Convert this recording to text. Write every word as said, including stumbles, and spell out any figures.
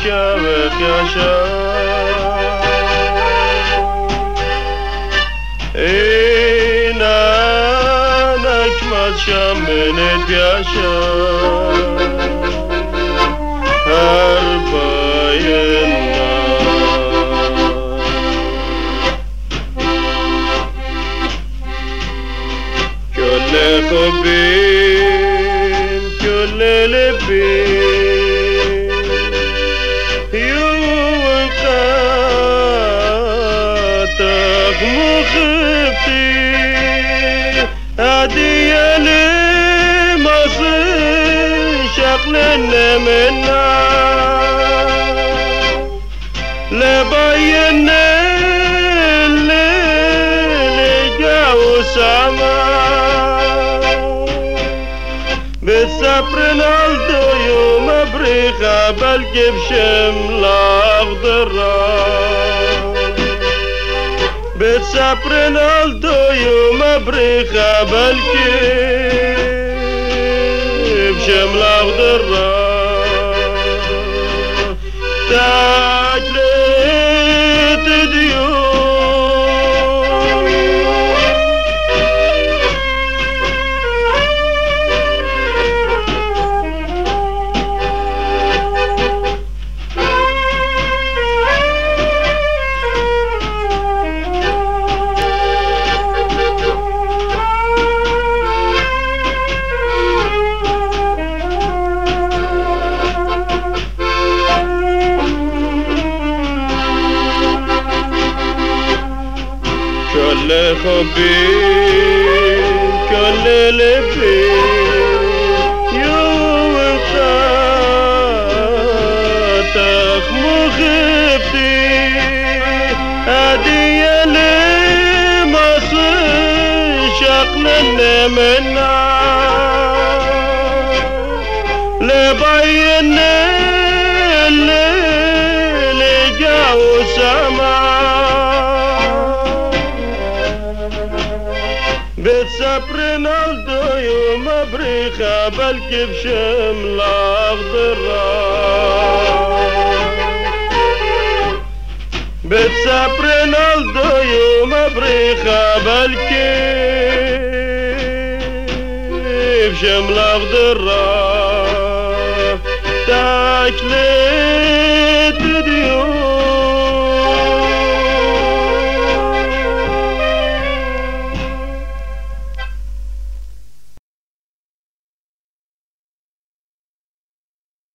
كاوك ياشا إنانك ما شمنت ياشا هرباينا كل خبين كل لبين يوقاتك مخبتي هدية لمصر شغلنا منا لبين الليل جاو سما بالسبرنا الضيوم بريخة بلقي بشملة أخضرة بالسبرنا الضيوم بريخة بلقي بشملة أخضرة تاجلت ديوم كل خبين كل لبين يوقاتك مخبتي هدية لمصر شغلنا منا لبين الليل جاو سما بتسبرنا الضيوم بريخة بلقي بشملة أخضرة بتسبرنا الضيوم بريخة بلقي بشملة أخضرة تاكلي